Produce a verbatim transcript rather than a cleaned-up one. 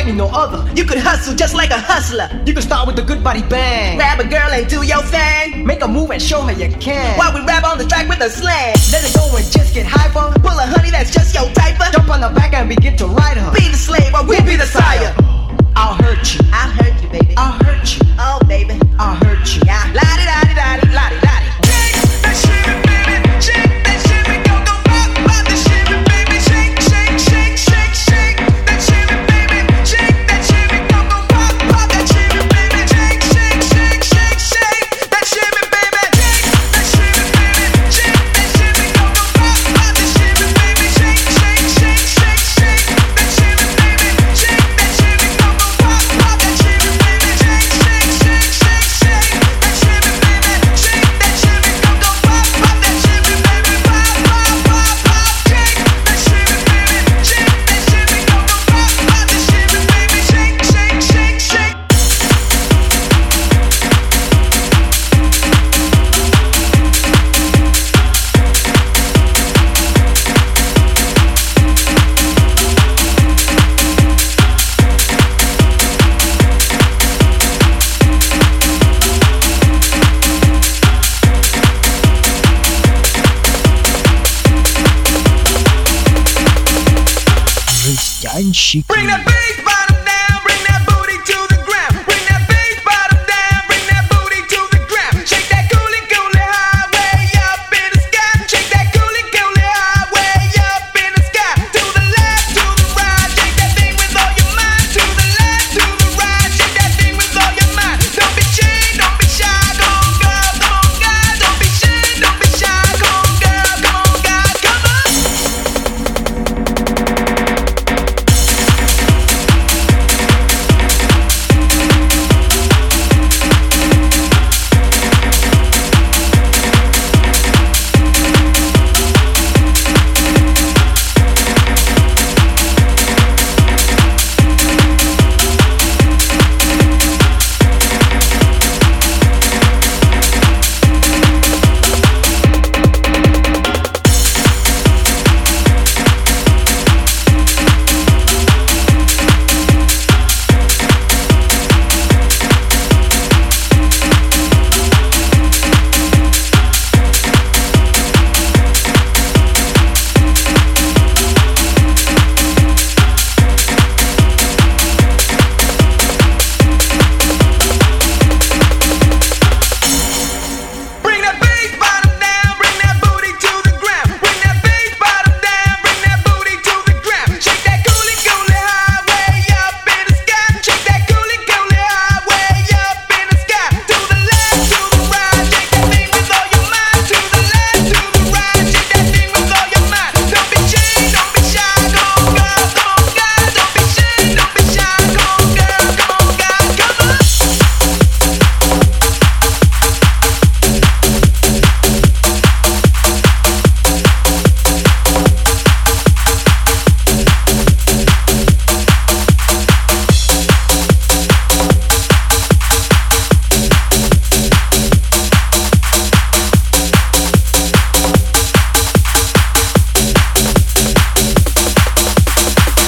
ain't no other. You could hustle just like a hustler. You can start with a good body bang. Grab a girl and do your thing. Make a move and show her you can. While we rap on the track with a slang. Let it go and just get hyper. Pull a honey that's just your type of. Jump on the back and begin to ride her. Be the slave or we'll be the sire. I'll hurt you. I'll hurt you, baby. I'll hurt you. Oh, baby. I'll hurt you. Yeah. La-di-da-di-da-di, la-di-da-di. Shake that shit, baby. Shake that shit, we gon' go pop, pop that shit, baby. Shake, shake, shake, shake, shake that shit, baby. Shake that shit, we gon' go pop, pop that shit, baby. Shake, shake, shake, shake, shake that shit, baby. Shake that shit, baby. Shake that shit, we gon' go pop, pop that shit, baby. Shake, shake, shake, shake, shake that shit, baby. Shake that shit, we gon' go pop, pop that shit, baby. Shake, shake, shake, shake, shake that shit, baby. Shake that shit, we gon' go pop, pop that shit, baby. Pop, pop, pop, pop. Shake that shit, baby. Shake that shit, we gon' go pop, pop that shit, baby. Shake, shake, shake, shake. Христианщик. Bring that